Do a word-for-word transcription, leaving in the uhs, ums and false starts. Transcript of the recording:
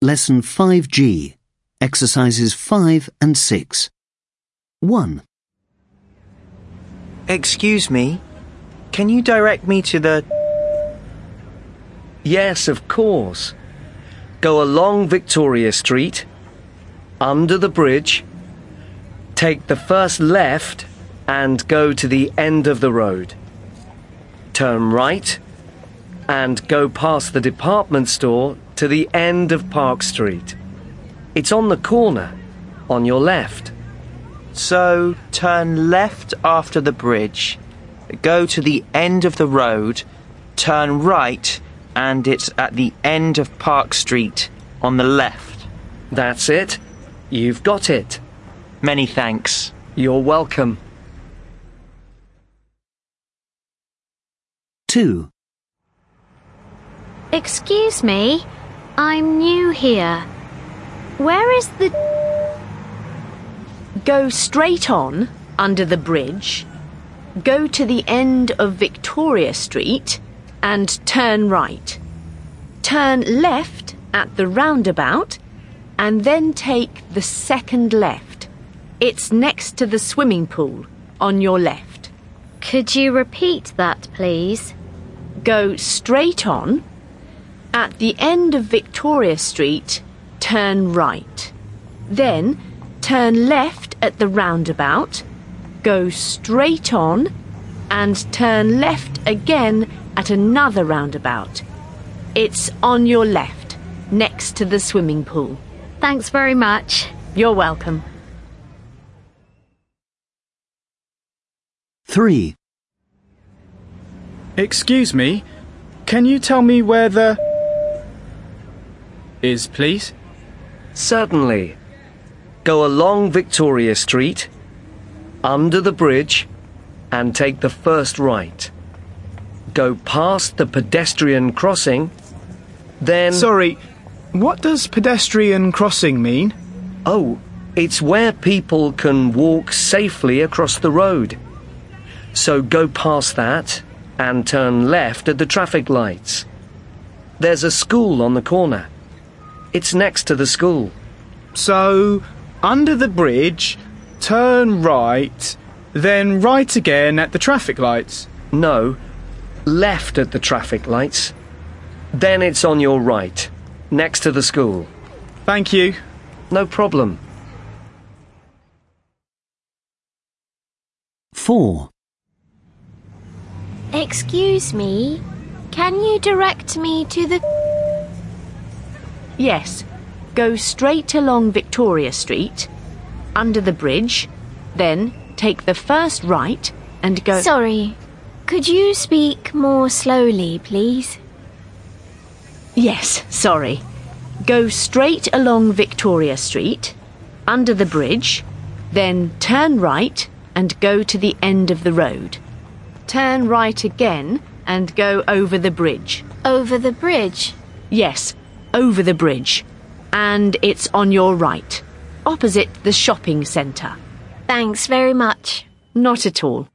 Lesson five G, Exercises five and six. one. Excuse me, can you direct me to the... Yes, of course. Go along Victoria Street, under the bridge, take the first left and go to the end of the road. Turn right and go past the department store to the end of Park Street. It's on the corner, on your left. So, turn left after the bridge, go to the end of the road, turn right, and it's at the end of Park Street, on the left. That's it. You've got it. Many thanks. You're welcome. two. Excuse me, I'm new here. Where is the... Go straight on, under the bridge, go to the end of Victoria Street and turn right. Turn left at the roundabout and then take the second left. It's next to the swimming pool, on your left. Could you repeat that, please? Go straight on. At the end of Victoria Street, turn right. Then turn left at the roundabout, go straight on, and turn left again at another roundabout. It's on your left, next to the swimming pool. Thanks very much. You're welcome. three. Excuse me, can you tell me where the... is, please? Certainly. Go along Victoria Street, under the bridge, and take the first right. Go past the pedestrian crossing, then... Sorry, what does pedestrian crossing mean? Oh, it's where people can walk safely across the road. So go past that and turn left at the traffic lights. There's a school on the corner. It's next to the school. So, under the bridge, turn right, then right again at the traffic lights? No, left at the traffic lights. Then it's on your right, next to the school. Thank you. No problem. four. Excuse me, can you direct me to the... Yes, go straight along Victoria Street, under the bridge, then take the first right and go... Sorry, could you speak more slowly, please? Yes, sorry. Go straight along Victoria Street, under the bridge, then turn right and go to the end of the road. Turn right again and go over the bridge. Over the bridge? Yes, over the bridge. And it's on your right, opposite the shopping centre. Thanks very much. Not at all.